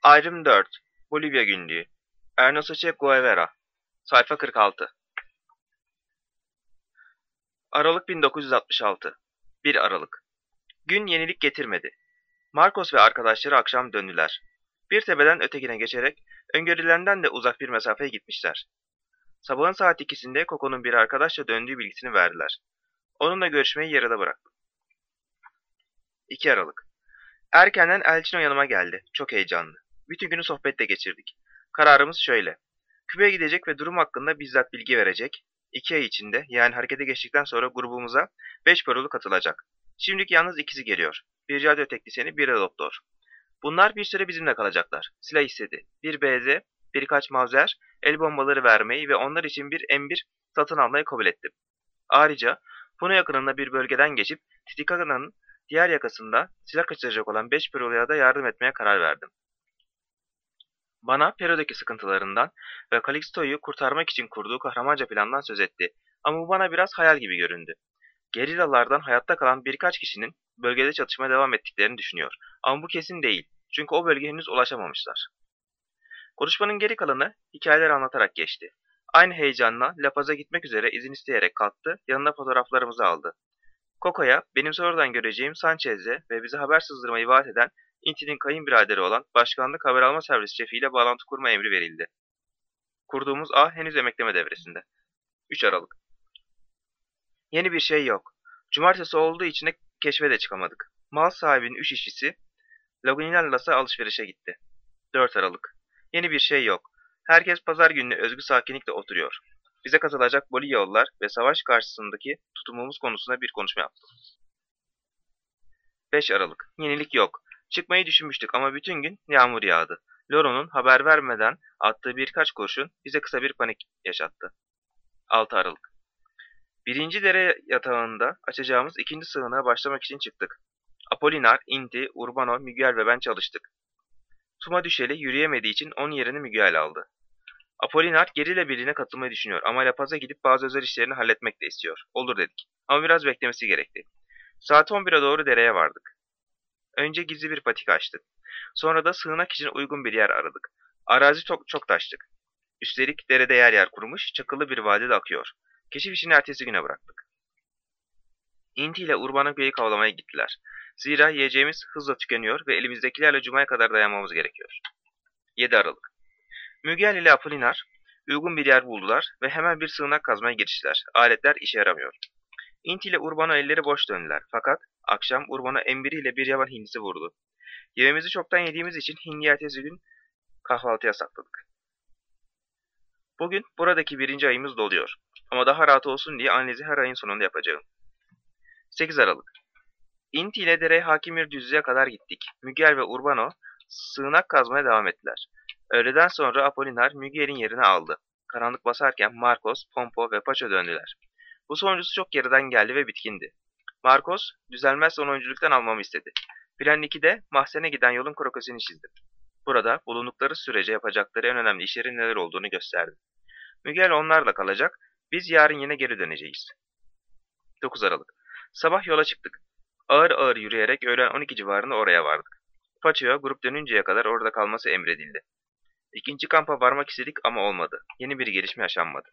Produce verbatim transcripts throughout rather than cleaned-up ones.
Ayrım dört. Bolivya Günlüğü. Ernesto Che Guevara. Sayfa kırk altı. Aralık bin dokuz yüz altmış altı. bir Aralık. Gün yenilik getirmedi. Marcos ve arkadaşları akşam döndüler. Bir tepeden ötekine geçerek öngörülerinden de uzak bir mesafeye gitmişler. Sabahın saat ikisinde Coco'nun bir arkadaşla döndüğü bilgisini verdiler. Onunla görüşmeyi yarıda bıraktım. iki Aralık. Erkenden Elçino yanıma geldi. Çok heyecanlı. Bütün günü sohbette geçirdik. Kararımız şöyle. Küba'ya gidecek ve durum hakkında bizzat bilgi verecek. İki ay içinde, yani harekete geçtikten sonra grubumuza beş parolu katılacak. Şimdilik yalnız ikisi geliyor. Bir radyo teknisyeni, bir de doktor. Bunlar bir süre bizimle kalacaklar. Silah istedi. Bir B Z, birkaç mavzer, el bombaları vermeyi ve onlar için bir M bir satın almayı kabul ettim. Ayrıca Puno yakınında bir bölgeden geçip Titicaca'nın diğer yakasında silah kaçıracak olan beş paroluya da yardım etmeye karar verdim. Bana Peru'daki sıkıntılarından ve Calixto'yu kurtarmak için kurduğu kahramanca plandan söz etti. Ama bu bana biraz hayal gibi göründü. Gerillalardan hayatta kalan birkaç kişinin bölgede çatışmaya devam ettiklerini düşünüyor. Ama bu kesin değil. Çünkü o bölgeye henüz ulaşamamışlar. Konuşmanın geri kalanı hikayeler anlatarak geçti. Aynı heyecanla La Paz'a gitmek üzere izin isteyerek kalktı, yanına fotoğraflarımızı aldı. Coco'ya benim sonradan göreceğim Sanchez'e ve bize haber sızdırmayı vaat eden Inti'nin kayınbiraderi olan Başkanlık Haber Alma Servisi şefiyle bağlantı kurma emri verildi. Kurduğumuz ağ henüz emekleme devresinde. üç Aralık. Yeni bir şey yok. Cumartesi olduğu için de keşfe de çıkamadık. Mal sahibinin üç işçisi Lagunillas'a alışverişe gitti. dört Aralık. Yeni bir şey yok. Herkes pazar gününe özgü sakinlikle oturuyor. Bize katılacak Bolivyalılar ve savaş karşısındaki tutumumuz konusunda bir konuşma yaptım. beş Aralık. Yenilik yok. Çıkmayı düşünmüştük ama bütün gün yağmur yağdı. Loro'nun haber vermeden attığı birkaç kurşun bize kısa bir panik yaşattı. altı Aralık. Birinci dere yatağında açacağımız ikinci sığınağa başlamak için çıktık. Apolinar, Inti, Urbano, Miguel ve ben çalıştık. Tuma düşeli yürüyemediği için onun yerini Miguel aldı. Apolinar geriyle birliğine katılmayı düşünüyor ama La Paz'a gidip bazı özel işlerini halletmek de istiyor. Olur dedik. Ama biraz beklemesi gerekti. Saat on bire doğru dereye vardık. Önce gizli bir patika açtık. Sonra da sığınak için uygun bir yer aradık. Arazi çok, çok taştık. Üstelik derede yer yer kurumuş, çakıllı bir vadide akıyor. Keşif işini ertesi güne bıraktık. Inti ile Urbano Bey'i kavlamaya gittiler. Zira yiyeceğimiz hızla tükeniyor ve elimizdekilerle Cuma'ya kadar dayanmamız gerekiyor. yedi Aralık. Miguel ile Apolinar uygun bir yer buldular ve hemen bir sığınak kazmaya giriştiler. Aletler işe yaramıyor. Inti ile Urbano elleri boş döndüler. Fakat akşam Urbano embiriyle bir yaban hindisi vurdu. Yemeğimizi çoktan yediğimiz için hindiyi ertesi gün kahvaltıya sakladık. Bugün buradaki birinci ayımız doluyor. Ama daha rahat olsun diye analizi her ayın sonunda yapacağım. sekiz Aralık. Inti ile dereye hakim bir düzlüğe kadar gittik. Miguel ve Urbano sığınak kazmaya devam ettiler. Öğleden sonra Apolinar Miguel'in yerini aldı. Karanlık basarken Marcos, Pompo ve Pacho döndüler. Bu sonuncusu çok geriden geldi ve bitkindi. Marcos, düzelmezse onu öncülükten almamı istedi. Plan ikide mahzene giden yolun krokosini çizdim. Burada bulundukları sürece yapacakları en önemli işlerin neler olduğunu gösterdi. Miguel onlarla kalacak, biz yarın yine geri döneceğiz. dokuz Aralık. Sabah yola çıktık. Ağır ağır yürüyerek öğlen on iki civarında oraya vardık. Pacho'ya grup dönünceye kadar orada kalması emredildi. İkinci kampa varmak istedik ama olmadı. Yeni bir gelişme yaşanmadı.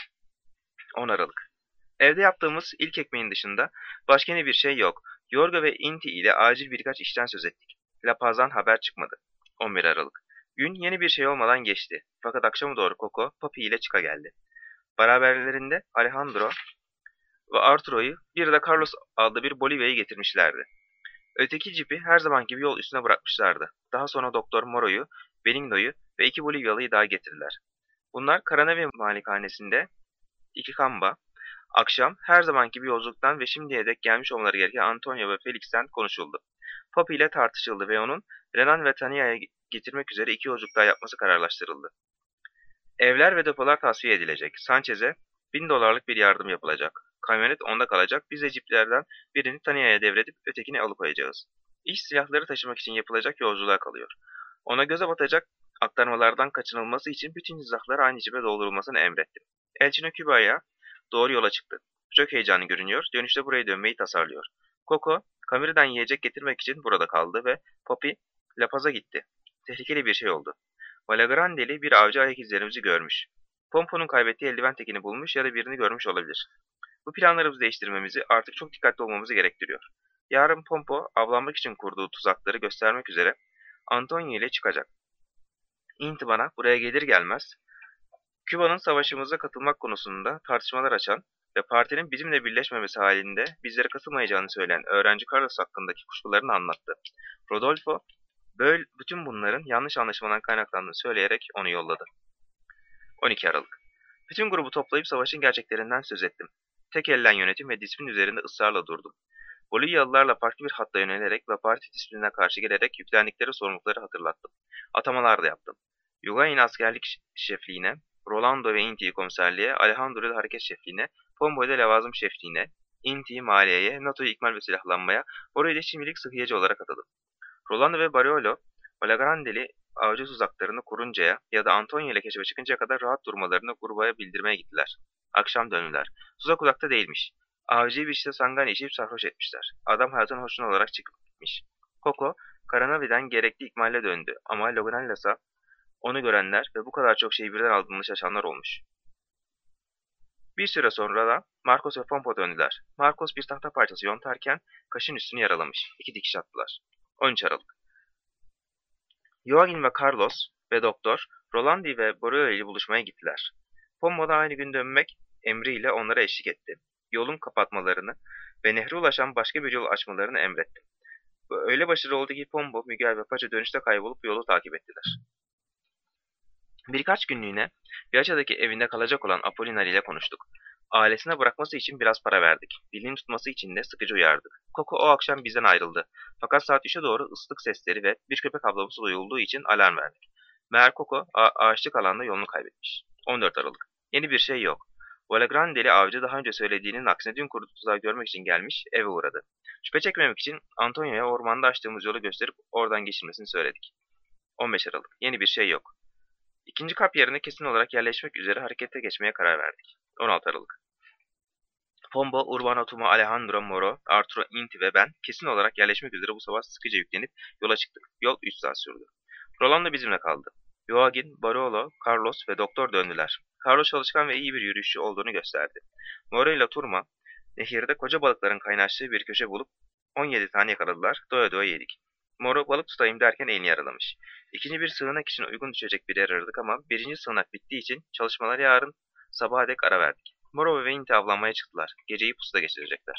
on Aralık. Evde yaptığımız ilk ekmeğin dışında başka yeni bir şey yok. Yorga ve Inti ile acil birkaç işten söz ettik. La Paz'dan haber çıkmadı. on bir Aralık. Gün yeni bir şey olmadan geçti. Fakat akşama doğru Coco, Papi ile Chica geldi. Beraberlerinde Alejandro ve Arturo'yu bir de Carlos adlı bir Bolivya'yı getirmişlerdi. Öteki cipi her zamanki gibi yol üstüne bırakmışlardı. Daha sonra Doktor Moro'yu, Benigno'yu ve iki Bolivyalı'yı daha getirdiler. Bunlar Caranevi malikanesinde iki kamba, akşam her zamanki gibi yolculuktan ve şimdiye dek gelmiş olmaları gereken Antonio ve Felix'ten konuşuldu. Papi ile tartışıldı ve onun Renan ve Tania'ya getirmek üzere iki yolculuk daha yapması kararlaştırıldı. Evler ve depolar tasfiye edilecek. Sanchez'e bin dolarlık bir yardım yapılacak. Kamyonet onda kalacak. Biz de ciplerden birini Tania'ya devredip ötekini alıkoyacağız. İş silahları taşımak için yapılacak yolculuğa kalıyor. Ona göze batacak aktarmalardan kaçınılması için bütün izahları aynı cipe doldurulmasını emrettim. Elçino Küba'ya doğru yola çıktı. Çok heyecanlı görünüyor. Dönüşte buraya dönmeyi tasarlıyor. Coco, Kamira'dan yiyecek getirmek için burada kaldı ve Poppy La Paz'a gitti. Tehlikeli bir şey oldu. Valagrande'li bir avcı ayak izlerimizi görmüş. Pompo'nun kaybettiği eldiven tekini bulmuş ya da birini görmüş olabilir. Bu planlarımızı değiştirmemizi, artık çok dikkatli olmamızı gerektiriyor. Yarın Pompo, avlanmak için kurduğu tuzakları göstermek üzere Antonio ile çıkacak. Inti bana buraya gelir gelmez, Küba'nın savaşımıza katılmak konusunda tartışmalar açan ve partinin bizimle birleşmemesi halinde bizlere katılmayacağını söyleyen öğrenci Carlos hakkındaki kuşkularını anlattı. Rodolfo, böyle bütün bunların yanlış anlaşılmadan kaynaklandığını söyleyerek onu yolladı. on iki Aralık. Bütün grubu toplayıp savaşın gerçeklerinden söz ettim. Tek elden yönetim ve disiplin üzerinde ısrarla durdum. Bolivyalılarla farklı bir hatta yönelerek ve parti disiplinine karşı gelerek yüklendikleri sorumlulukları hatırlattım. Atamalar da yaptım. Yugain askerlik şefliğine, Rolando ve Inti'yi komiserliğe, Alejandro'yu da hareket şefliğine, Pombo'yu da levazım şefliğine, Inti'yi maliyeye, NATO'yu ikmal ve silahlanmaya, Moro'yu da şimdilik sıhhiyeci olarak atadım. Rolando ve Barolo, Valagrande'li avcı tuzaklarını kuruncaya ya da Antonio ile keşfe çıkıncaya kadar rahat durmalarını grubaya bildirmeye gittiler. Akşam döndüler. Tuzak uzakta değilmiş. Avcıyı bir şişe sanganya içip sarhoş etmişler. Adam hayatın hoşuna olarak çıkmış. Coco, Caranavi'den gerekli ikmalle döndü ama Loganellas'a onu görenler ve bu kadar çok şeyi birden aldığını şaşanlar olmuş. Bir süre sonra da Marcos ve Pompo döndüler. Marcos bir tahta parçası yontarken kaşın üstünü yaralamış. İki dikiş attılar. on üç Aralık. Joaquin ve Carlos ve Doktor, Rolandi ve Borello ile buluşmaya gittiler. Pombo da aynı gün dönmek emriyle onlara eşlik etti. Yolun kapatmalarını ve nehre ulaşan başka bir yol açmalarını emretti. Bu öyle başarılı oldu ki Pombo, Miguel ve Pacha dönüşte kaybolup yolu takip ettiler. Birkaç günlüğüne Viaça'daki evinde kalacak olan Apolinar ile konuştuk. Ailesine bırakması için biraz para verdik. Dilini tutması için de sıkıcı uyardık. Coco o akşam bizden ayrıldı. Fakat saat üçe doğru ıslık sesleri ve bir köpek avlaması duyulduğu için alarm verdik. Meğer Coco ağaçlık alanda yolunu kaybetmiş. on dört Aralık. Yeni bir şey yok. Valagrande'li avcı daha önce söylediğinin aksine dün kurduğu tuzağı görmek için gelmiş, eve uğradı. Şüphe çekmemek için Antonio'ya ormanda açtığımız yolu gösterip oradan geçirmesini söyledik. on beş Aralık. Yeni bir şey yok. İkinci kap yerine kesin olarak yerleşmek üzere harekete geçmeye karar verdik. on altı Aralık. Pombo, Urbano Tuma, Alejandro Moro, Arturo Inti ve ben kesin olarak yerleşmek üzere bu sabah sıkıca yüklenip yola çıktık. Yol üç saat sürdü. Rolando bizimle kaldı. Joaquin, Barolo, Carlos ve Doktor döndüler. Carlos çalışkan ve iyi bir yürüyüşçü olduğunu gösterdi. Moro ile Turma, nehirde koca balıkların kaynaştığı bir köşe bulup on yedi tane yakaladılar, doya doya yedik. Moro balık tutayım derken elini yaralamış. İkinci bir sığınak için uygun düşecek bir yer aradık ama birinci sığınak bittiği için çalışmaları yarın sabaha dek ara verdik. Moro ve Inti avlanmaya çıktılar. Geceyi pusuda geçirecekler.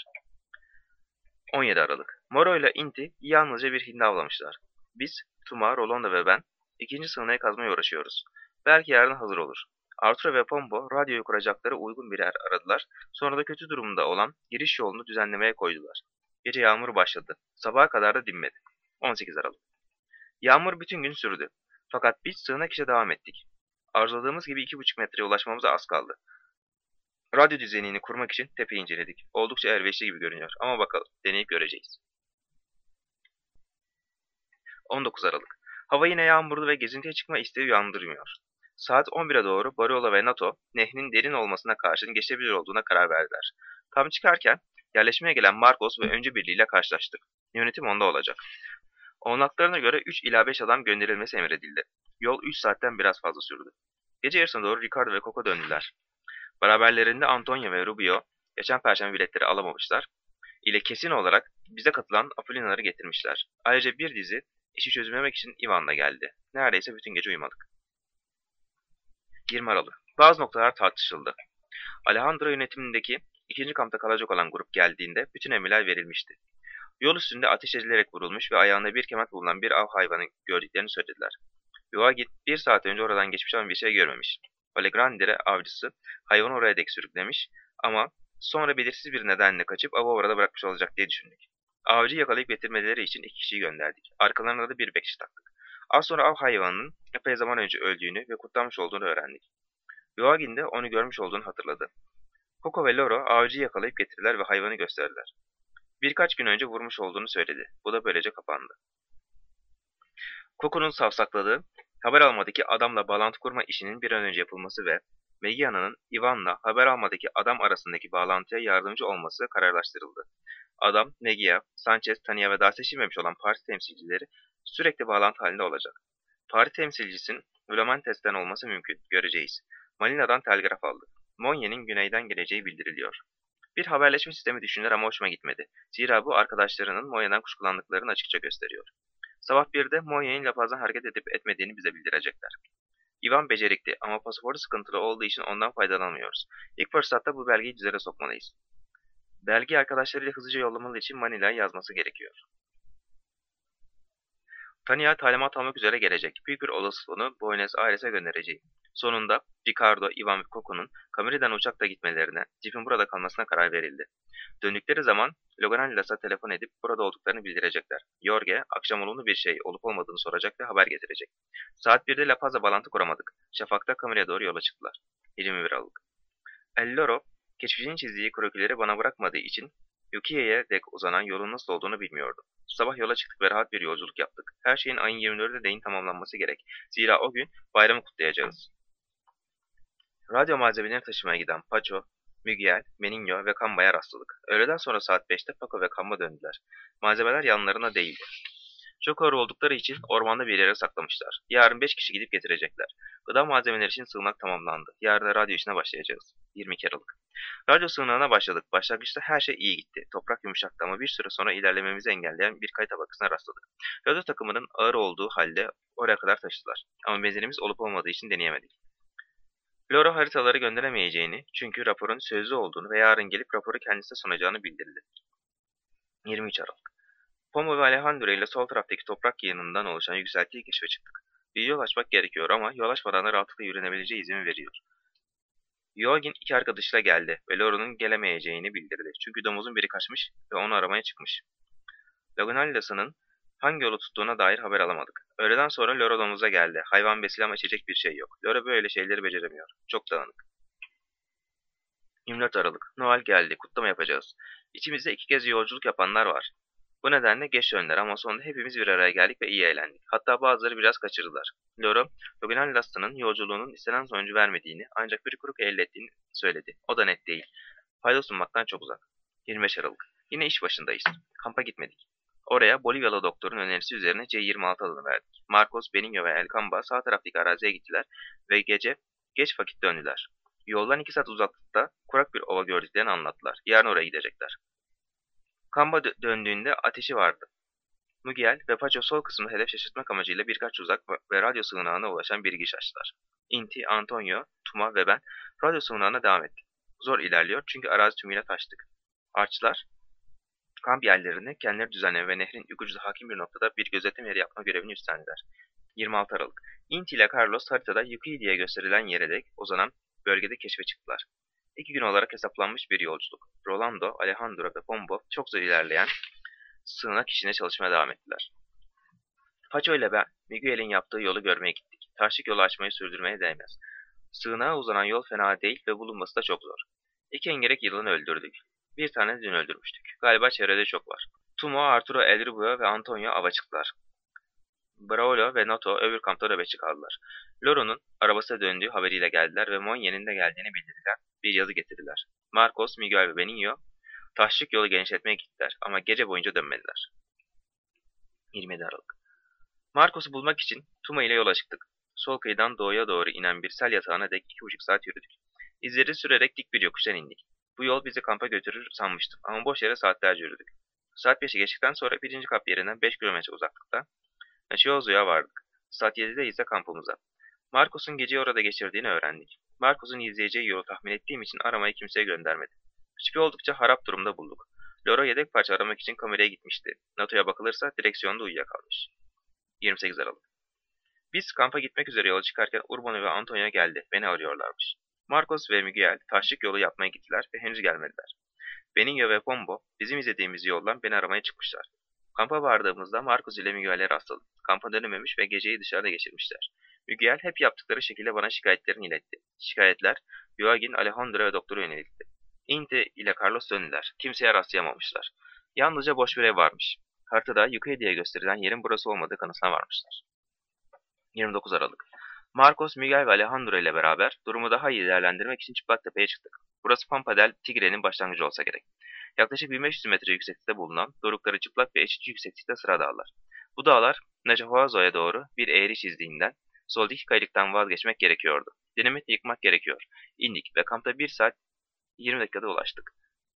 on yedi Aralık. Moro ile Inti yalnızca bir hindi avlamışlar. Biz, Tuma, Rolando ve ben ikinci sığınağı kazmaya uğraşıyoruz. Belki yarın hazır olur. Arturo ve Pombo radyoyu kuracakları uygun bir yer aradılar. Sonra da kötü durumda olan giriş yolunu düzenlemeye koydular. Gece yağmur başladı. Sabaha kadar da dinmedi. on sekiz Aralık. Yağmur bütün gün sürdü. Fakat biz sığınak işe devam ettik. Arzuladığımız gibi iki buçuk metreye ulaşmamıza az kaldı. Radyo düzenini kurmak için tepeyi inceledik. Oldukça elverişli gibi görünüyor ama bakalım, deneyip göreceğiz. on dokuz Aralık. Hava yine yağmurlu ve gezintiye çıkma isteği uyandırmıyor. Saat on bire doğru Barolo ve Nato, nehrin derin olmasına karşın geçebilir olduğuna karar verdiler. Tam çıkarken yerleşmeye gelen Marcos ve Öncü Birliği ile karşılaştık. Yönetim onda olacak. Olanaklarına göre üç ila beş adam gönderilmesi emredildi. Yol üç saatten biraz fazla sürdü. Gece yarısına doğru Ricardo ve Coco döndüler. Beraberlerinde Antonio ve Rubio, geçen perşembe biletleri alamamışlar, ile kesin olarak bize katılan Apolinar'ı getirmişler. Ayrıca bir dizi işi çözümlemek için Ivan da geldi. Neredeyse bütün gece uyumadık. yirmi Aralık. Bazı noktalar tartışıldı. Alejandro yönetimindeki ikinci kampta kalacak olan grup geldiğinde bütün emirler verilmişti. Yol üstünde ateş edilerek vurulmuş ve ayağında bir kemat bulunan bir av hayvanı gördüklerini söylediler. Joaquin bir saat önce oradan geçmiş ama bir şey görmemiş. Valagrande'li avcısı hayvanı oraya dek sürüklemiş ama sonra belirsiz bir nedenle kaçıp avı orada bırakmış olacak diye düşündük. Avcıyı yakalayıp getirmeleri için iki kişiyi gönderdik. Arkalarına da bir bekçi taktık. Az sonra av hayvanının epey zaman önce öldüğünü ve kurtlanmış olduğunu öğrendik. Joaquin de onu görmüş olduğunu hatırladı. Coco ve Loro avcıyı yakalayıp getirdiler ve hayvanı gösterdiler. Birkaç gün önce vurmuş olduğunu söyledi. Bu da böylece kapandı. Coco'nun savsakladığı, haber almadaki adamla bağlantı kurma işinin bir an önce yapılması ve Megiana'nın Ivan'la haber almadaki adam arasındaki bağlantıya yardımcı olması kararlaştırıldı. Adam, Megia, Sanchez, Tania ve daha seçilmemiş olan parti temsilcileri sürekli bağlantı halinde olacak. Paris temsilcisinin Vlamantes'ten olması mümkün, göreceğiz. Malina'dan telgraf aldık. Monye'nin güneyden geleceği bildiriliyor. Bir haberleşme sistemi düşündüler ama hoşuma gitmedi. Zira bu arkadaşlarının Monye'den kuşkulandıklarını açıkça gösteriyor. Sabah birde Monye'nin La Paz'dan hareket edip etmediğini bize bildirecekler. Ivan becerikli ama pasaportu sıkıntılı olduğu için ondan faydalanamıyoruz. İlk fırsatta bu belgeyi düzene sokmalıyız. Belgeyi arkadaşlarıyla hızlıca yollamalı için Manila'ya yazması gerekiyor. Tanya talimat almak üzere gelecek. Büyük bir olasılığını Buenos Aires'e göndereceğim. Sonunda Ricardo, Ivan ve Coco'nun Cameri'den uçakla gitmelerine, Jeep'in burada kalmasına karar verildi. Döndükleri zaman Loganallas'a telefon edip burada olduklarını bildirecekler. Jorge, akşam olumlu bir şey olup olmadığını soracak ve haber getirecek. Saat birde La Paz'la bağlantı kuramadık. Şafak'ta Cameri'ye doğru yola çıktılar. yirmi bir Aralık. El Loro, keşfinin çizdiği krokileri bana bırakmadığı için Yukiye'ye dek uzanan yolun nasıl olduğunu bilmiyordu. Sabah yola çıktık ve rahat bir yolculuk yaptık. Her şeyin ayın yirmi dördüne değin tamamlanması gerek. Zira o gün bayramı kutlayacağız. Radyo malzemelerini taşımaya giden Pacho, Miguel, Meninho ve Camba'ya rastladık. Öğleden sonra saat beşte Paco ve Camba döndüler. Malzemeler yanlarına değildi. Çok ağır oldukları için ormanda bir yere saklamışlar. Yarın beş kişi gidip getirecekler. Gıda malzemeleri için sığınak tamamlandı. Yarın da radyo işine başlayacağız. yirmi iki Aralık. Radyo sığınağına başladık. Başlangıçta her şey iyi gitti. Toprak yumuşaktı ama bir süre sonra ilerlememizi engelleyen bir kay tabakasına rastladık. Radyo takımının ağır olduğu halde oraya kadar taşıdılar. Ama benzinimiz olup olmadığı için deneyemedik. Loro haritaları gönderemeyeceğini, çünkü raporun sözlü olduğunu ve yarın gelip raporu kendisine sunacağını bildirdi. yirmi üç Aralık. Pomo ve Alejandro ile sol taraftaki toprak yığınından oluşan yükseltiyi keşfe çıktık. Bir yol açmak gerekiyor ama yol açmadan da rahatlıkla yürünebileceği izin veriyor. Yolgin iki arkadaşıyla geldi ve Loro'nun gelemeyeceğini bildirdi. Çünkü domuzun biri kaçmış ve onu aramaya çıkmış. Lagunallas'ın hangi yolu tuttuğuna dair haber alamadık. Öğleden sonra Loro domuza geldi. Hayvan besili ama içecek bir şey yok. Loro böyle şeyleri beceremiyor. Çok dağınık. yirmi dört Aralık. Noel geldi. Kutlama yapacağız. İçimizde iki kez yolculuk yapanlar var. Bu nedenle geç döndüler ama sonunda hepimiz bir araya geldik ve iyi eğlendik. Hatta bazıları biraz kaçırdılar. Loro, Loganallas'ın yolculuğunun istenen sonucu vermediğini ancak bir kuruk elde ettiğini söyledi. O da net değil. Fayda sunmaktan çok uzak. yirmi beş Aralık. Yine iş başındayız. Kampa gitmedik. Oraya Bolivyalı doktorun önerisi üzerine C yirmi altı adını verdik. Marcos, Benigno ve El Camba sağ taraftaki araziye gittiler ve gece geç vakit döndüler. Yoldan iki saat uzaklıkta kurak bir ova gördüklerini anlattılar. Yarın oraya gidecekler. Camba dö döndüğünde ateşi vardı. Miguel ve Pacho sol kısmını hedef şaşırtmak amacıyla birkaç uzak ve radyo sığınağına ulaşan bir giriş açtılar. Inti, Antonio, Tuma ve ben radyo sığınağına devam ettik. Zor ilerliyor çünkü arazi tümüyle taştık. Arçlar, kamp yerlerini kendileri düzenleme ve nehrin yukarıda hakim bir noktada bir gözetim yeri yapma görevini üstlendiler. yirmi altı Aralık. Inti ile Carlos haritada Yuki diye gösterilen yere dek uzanan bölgede keşfe çıktılar. İki gün olarak hesaplanmış bir yolculuk. Rolando, Alejandro ve Pombo çok zor ilerleyen sığınak işine çalışmaya devam ettiler. Pacho ile ben, Miguel'in yaptığı yolu görmeye gittik. Taşlık yolu açmayı sürdürmeye değmez. Sığınağa uzanan yol fena değil ve bulunması da çok zor. İki engerek yılanı öldürdük. Bir tane dün öldürmüştük. Galiba çevrede çok var. Tumo, Arturo, El Rubio ve Antonio ava çıktılar. Braulio ve Noto öbür kampta nöbetçi kaldılar. Loro'nun arabasına döndüğü haberiyle geldiler ve Monye'nin de geldiğini bildirdiler. Bir yazı getirdiler. Marcos, Miguel ve Benigno taşlık yolu genişletmeye gittiler ama gece boyunca dönmediler. yirmi yedi Aralık. Marcos'u bulmak için Tuma ile yola çıktık. Sol kıyıdan doğuya doğru inen bir sel yatağına dek iki buçuk saat yürüdük. İzleri sürerek dik bir yokuştan indik. Bu yol bizi kampa götürür sanmıştım ama boş yere saatlerce yürüdük. Saat beşi geçtikten sonra birinci kamp yerinden beş kilometre uzaklıkta Chiozo'ya vardık. Saat yedide ise kampımıza. Marcos'un geceyi orada geçirdiğini öğrendik. Marcos'un izleyeceği yolu tahmin ettiğim için aramayı kimseye göndermedim. Şipi oldukça harap durumda bulduk. Loro yedek parça aramak için kameraya gitmişti. NATO'ya bakılırsa direksiyonda uyuyakalmış. yirmi sekiz Aralık. Biz kampa gitmek üzere yola çıkarken Urbano ve Antonio geldi. Beni arıyorlarmış. Marcos ve Miguel taşlık yolu yapmaya gittiler ve henüz gelmediler. Benigno ve Pombo bizim izlediğimiz yoldan beni aramaya çıkmışlar. Kampa vardığımızda Marcos ile Miguel'e rastladım. Kampa dönememiş ve geceyi dışarıda geçirmişler. Miguel hep yaptıkları şekilde bana şikayetlerini iletti. Şikayetler Joaquin, Alejandro ve doktora yönelikti. Inti ile Carlos döndüler. Kimseye rastlayamamışlar. Yalnızca boş bir ev varmış. Haritada Yukarı diye gösterilen yerin burası olmadığı kanısına varmışlar. yirmi dokuz Aralık. Marcos, Miguel ve Alejandro ile beraber durumu daha iyi değerlendirmek için Çıplaktepeye çıktık. Burası Pampa del Tigre'nin başlangıcı olsa gerek. Yaklaşık bin beş yüz metre yükseklikte bulunan dorukları çıplak ve eşit yükseklikte sıra dağlar. Bu dağlar Nacahuazo'ya doğru bir eğri çizdiğinden soldaki kayalıktan vazgeçmek gerekiyordu. Dinamitle yıkmak gerekiyor. İndik ve kampta bir saat yirmi dakikada ulaştık.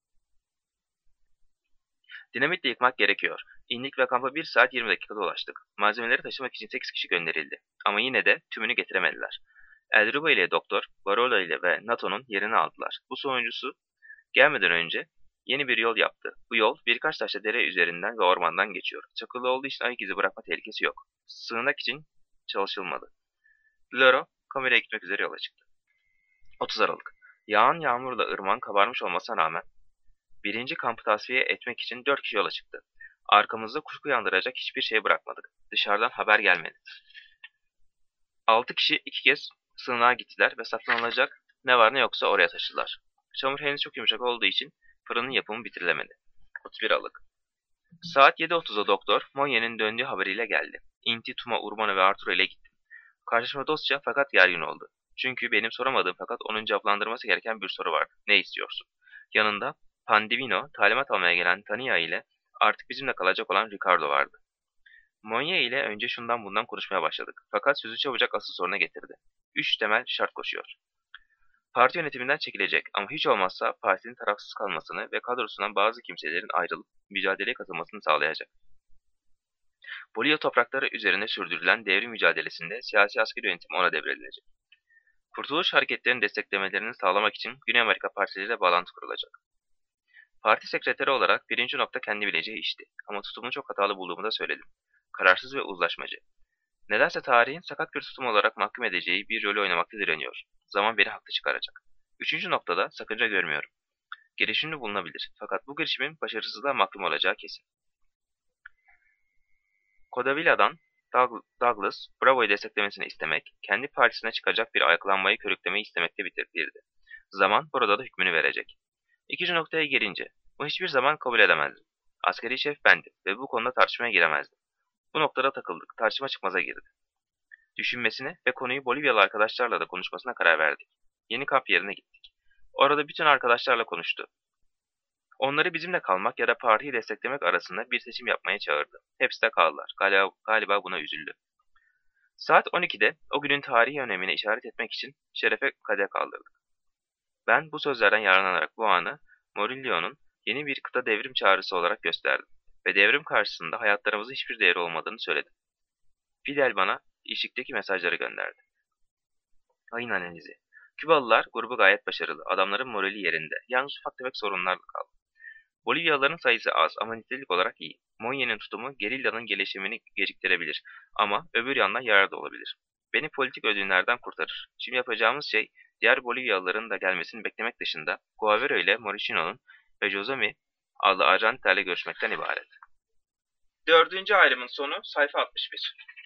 Dinamitle yıkmak gerekiyor. İndik ve kampa bir saat yirmi dakikada ulaştık. Malzemeleri taşımak için sekiz kişi gönderildi. Ama yine de tümünü getiremediler. Elruba ile Doktor, Varolo ile ve NATO'nun yerini aldılar. Bu sonuncusu gelmeden önce yeni bir yol yaptı. Bu yol birkaç taşla dere üzerinden ve ormandan geçiyor. Çakılı olduğu için ayak izi bırakma tehlikesi yok. Sığınak için çalışılmadı. Loro, kameraya gitmek üzere yola çıktı. otuz Aralık. Yağan yağmurla ırmağın kabarmış olmasına rağmen birinci kampı tasfiye etmek için dört kişi yola çıktı. Arkamızda kuşku yandıracak hiçbir şey bırakmadık. Dışarıdan haber gelmedi. Altı kişi iki kez sığınağa gittiler ve saklanılacak ne var ne yoksa oraya taşıdılar. Çamur henüz çok yumuşak olduğu için fırının yapımı bitirilemedi. otuz bir Aralık. Saat yedi otuzda doktor, Monye'nin döndüğü haberiyle geldi. Inti, Tuma, Urbano ve Arturo ile gittim. Karşılaşma dostça fakat gergin oldu. Çünkü benim soramadığım fakat onun cevaplandırması gereken bir soru vardı. Ne istiyorsun? Yanında Pandivino, talimat almaya gelen Tania ile artık bizimle kalacak olan Ricardo vardı. Monye ile önce şundan bundan konuşmaya başladık. Fakat sözü çabucak asıl soruna getirdi. Üç temel şart koşuyor. Parti yönetiminden çekilecek ama hiç olmazsa partinin tarafsız kalmasını ve kadrosundan bazı kimselerin ayrılıp mücadeleye katılmasını sağlayacak. Bolivya toprakları üzerine sürdürülen devrim mücadelesinde siyasi askeri yönetim ona devredilecek. Kurtuluş hareketlerinin desteklemelerini sağlamak için Güney Amerika partileriyle bağlantı kurulacak. Parti sekreteri olarak birinci nokta kendi bileceği işti ama tutumunu çok hatalı bulduğumu da söyledim. Kararsız ve uzlaşmacı. Nedense tarihin sakat bir tutum olarak mahkum edeceği bir rolü oynamakta direniyor. Zaman beni haklı çıkaracak. Üçüncü noktada sakınca görmüyorum. Girişimde bulunabilir fakat bu girişimin başarısızlığa mahkum olacağı kesin. Codavilla'dan Douglas, Bravo'yu desteklemesini istemek, kendi partisine çıkacak bir ayaklanmayı körüklemeyi istemekte bitirdi. Zaman burada da hükmünü verecek. İkinci noktaya gelince, bunu hiçbir zaman kabul edemezdim. Askeri şef bendim ve bu konuda tartışmaya giremezdim. Bu noktada takıldık, tartışma çıkmaza girdi. Düşünmesine ve konuyu Bolivyalı arkadaşlarla da konuşmasına karar verdik. Yeni kamp yerine gittik. Orada bütün arkadaşlarla konuştu. Onları bizimle kalmak ya da partiyi desteklemek arasında bir seçim yapmaya çağırdı. Hepsi de kaldılar. Galiba, galiba buna üzüldü. Saat on ikide o günün tarihi önemine işaret etmek için şerefe kadeh kaldırdık. Ben bu sözlerden yararlanarak bu anı Morillio'nun yeni bir kıta devrim çağrısı olarak gösterdim ve devrim karşısında hayatlarımızın hiçbir değeri olmadığını söyledim. Fidel bana işlikteki mesajları gönderdi. Ayın analizi. Kübalılar grubu gayet başarılı, adamların morali yerinde, yalnız ufak tefek sorunlarla kaldı. Bolivyalıların sayısı az ama nitelik olarak iyi. Monye'nin tutumu gerillanın gelişimini geciktirebilir ama öbür yandan yarar da olabilir. Beni politik ödünlerden kurtarır. Şimdi yapacağımız şey diğer Bolivyalıların da gelmesini beklemek dışında Guavero ile Morishino'nun ve Josomi adlı Arjantinlerle görüşmekten ibaret. Dördüncü ayrımın sonu sayfa altmış bir.